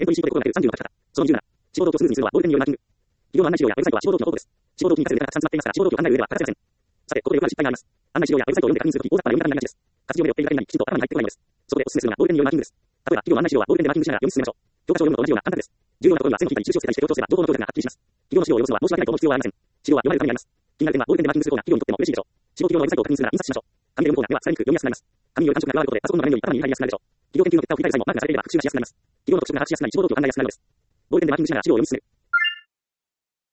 エントリーシートで心がける30の書き方。その27。志望動機をスムーズにするのはボールペンによるマーキング。企業の案内資料やウェブサイトは志望動機の候補です。志望動機に対するネタがたくさん詰まっていますから、志望動機を案内の上では欠かせません。さて、ここでよくある失敗があります。案内資料やウェブサイトを読んで確認するとき、大雑把な読み方になりがちです。活字を目で追っているだけになり、きちんと頭に入ってこないのです。そこでお勧めするのはボールペンによるマーキングです。例えば、企業の案内資料はボールペンでマーキングしながら読み進めましょう。教科書を読むのと同じような感覚です。重要なところには線を引いたり印をつけたりして強調すれば情報の強弱がはっきりします。企業の資料を読むのは申し訳ないと思う必要はありません。資料は読まれるためにあります。気になる点はボールペンでマーキングする方が企業にとっても嬉しいでしょう。志望企業のウェブサイトを確認しながら印刷しましょう。紙で読む方が目は使いにくく読みやすくなります。紙による感触が加わることでパソコンの画面より頭に入りやすくなるでしょう。企業研究の結果を振り返る際もマークがされていれば復習がしやすくなります。企業の特色が話しやすくなり志望動機を考えやすくなるのです。ボールペンでマーキングしながら資料を読み進める。